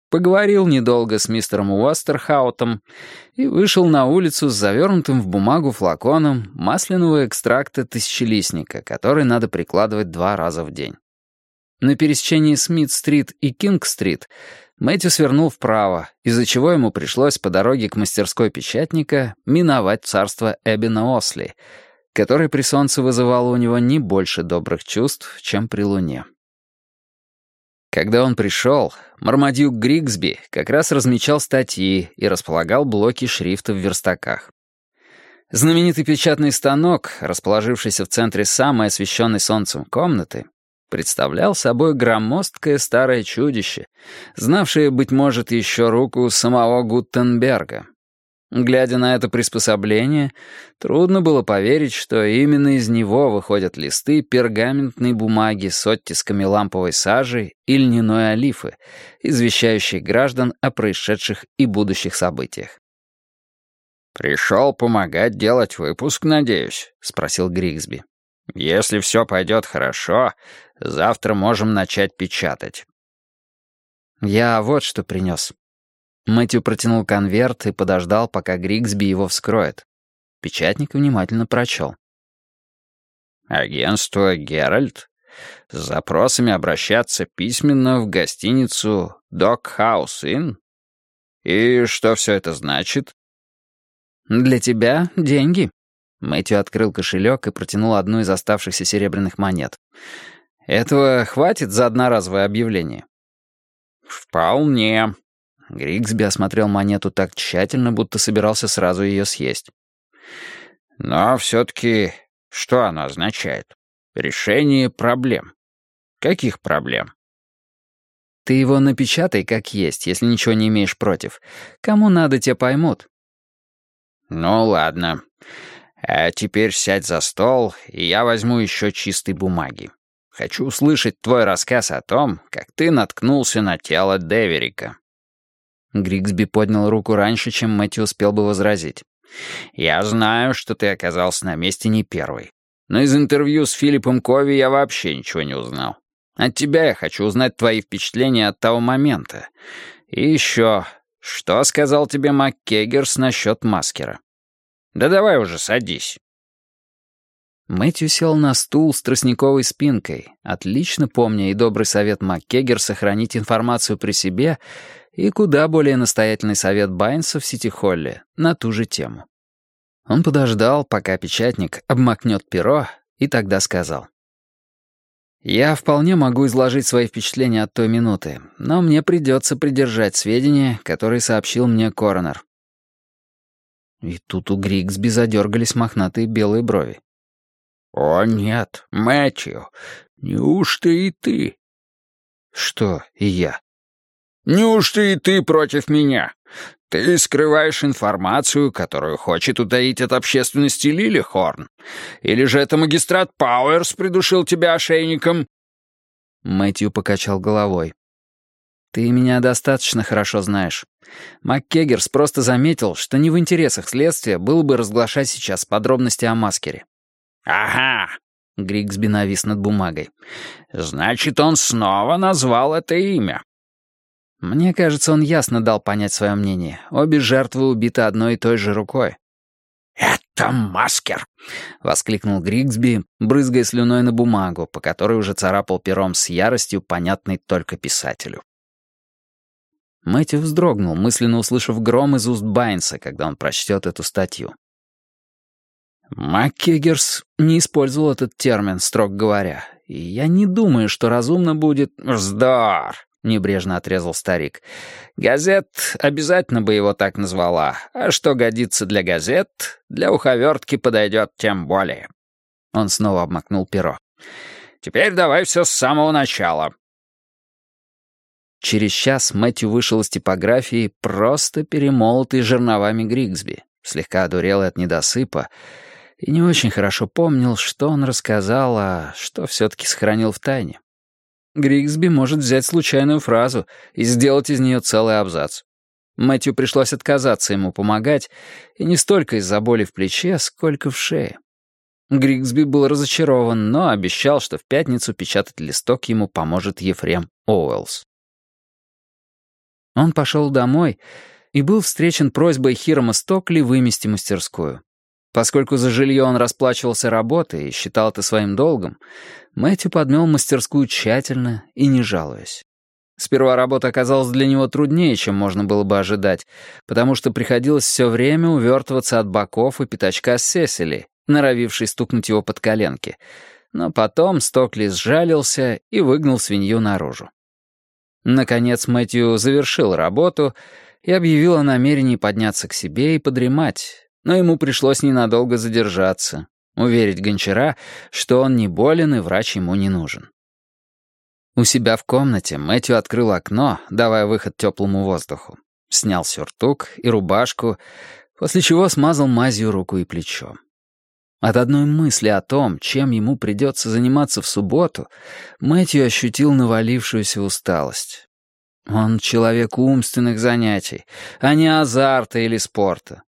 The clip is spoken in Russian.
поговорил недолго с мистером Уостерхаутом и вышел на улицу с завернутым в бумагу флаконом масляного экстракта тысячелистника, который надо прикладывать 2 раза в день. На пересечении Смит-стрит и Кинг-стрит Мэтью свернул вправо, из-за чего ему пришлось по дороге к мастерской печатника миновать царство Эббена Осли, которое при солнце вызывало у него не больше добрых чувств, чем при луне. Когда он пришел, Мармадюк Григсби как раз размечал статьи и располагал блоки шрифта в верстаках. Знаменитый печатный станок, расположившийся в центре самой освещенной солнцем комнаты, представлял собой громоздкое старое чудище, знавшее, быть может, еще руку самого Гутенберга. Глядя на это приспособление, трудно было поверить, что именно из него выходят листы пергаментной бумаги с оттисками ламповой сажи и льняной олифы, извещающие граждан о происшедших и будущих событиях. «Пришел помогать делать выпуск, надеюсь?» — спросил Григсби. «Если все пойдет хорошо, завтра можем начать печатать». «Я вот что принес». Мэтью протянул конверт и подождал, пока Григсби его вскроет. Печатник внимательно прочел. «Агентство «Геральт» с запросами обращаться письменно в гостиницу «Док-хаус Инн». И что все это значит?» «Для тебя деньги». Мэтью открыл кошелек и протянул одну из оставшихся серебряных монет. «Этого хватит за одноразовое объявление?» «Вполне». Григсби осмотрел монету так тщательно, будто собирался сразу ее съесть. «Но все-таки что оно означает? Решение проблем. Каких проблем?» «Ты его напечатай как есть, если ничего не имеешь против. Кому надо, те поймут». «Ну ладно. А теперь сядь за стол, и я возьму еще чистой бумаги. Хочу услышать твой рассказ о том, как ты наткнулся на тело Деверика». Григсби поднял руку раньше, чем Мэтью успел бы возразить. «Я знаю, что ты оказался на месте не первый. Но из интервью с Филиппом Кови я вообще ничего не узнал. От тебя я хочу узнать твои впечатления от того момента. И еще, что сказал тебе МакКеггерс насчет маскера? Да давай уже садись». Мэтью сел на стул с тростниковой спинкой, отлично помня и добрый совет МакКеггерса сохранить информацию при себе, и куда более настоятельный совет Байнса в Сити-Холле на ту же тему. Он подождал, пока печатник обмакнет перо, и тогда сказал. «Я вполне могу изложить свои впечатления от той минуты, но мне придется придержать сведения, которые сообщил мне коронер». И тут у Григсби задергались мохнатые белые брови. «О нет, Мэтью, неужто и ты?» «Что и я?» «Неужто и ты против меня? Ты скрываешь информацию, которую хочет утаить от общественности Лилихорн? Или же это магистрат Пауэрс придушил тебя ошейником?» Мэтью покачал головой. «Ты меня достаточно хорошо знаешь. МакКеггерс просто заметил, что не в интересах следствия было бы разглашать сейчас подробности о маскере». «Ага», — Григсби навис над бумагой. «Значит, он снова назвал это имя». Мне кажется, он ясно дал понять свое мнение. Обе жертвы убиты одной и той же рукой. «Это маскер!» — воскликнул Григсби, брызгая слюной на бумагу, по которой уже царапал пером с яростью, понятной только писателю. Мэтью вздрогнул, мысленно услышав гром из уст Байнса, когда он прочтет эту статью. МакКеггерс не использовал этот термин, строго говоря, и я не думаю, что разумно будет... «Вздор!» — небрежно отрезал старик. «Газет обязательно бы его так назвала, а что годится для газет, для уховертки подойдет тем более». Он снова обмакнул перо. «Теперь давай все с самого начала». Через час Мэтью вышел из типографии просто перемолотый жерновами Григсби, слегка одурелый от недосыпа, и не очень хорошо помнил, что он рассказал, а что все-таки сохранил в тайне. Григсби может взять случайную фразу и сделать из нее целый абзац. Мэтью пришлось отказаться ему помогать, и не столько из-за боли в плече, сколько в шее. Григсби был разочарован, но обещал, что в пятницу печатать листок ему поможет Ефрем Оуэллс. Он пошел домой и был встречен просьбой Хирама Стокли вымести мастерскую. Поскольку за жилье он расплачивался работой и считал это своим долгом, Мэтью подмел мастерскую тщательно и не жалуясь. Сперва работа оказалась для него труднее, чем можно было бы ожидать, потому что приходилось все время увертываться от боков и пятачка с Сесили, норовившей стукнуть его под коленки. Но потом Стокли сжалился и выгнал свинью наружу. Наконец Мэтью завершил работу и объявил о намерении подняться к себе и подремать, но ему пришлось ненадолго задержаться, уверить гончара, что он не болен и врач ему не нужен. У себя в комнате Мэтью открыл окно, давая выход теплому воздуху, снял сюртук и рубашку, после чего смазал мазью руку и плечо. От одной мысли о том, чем ему придется заниматься в субботу, Мэтью ощутил навалившуюся усталость. Он человек умственных занятий, а не азарта или спорта.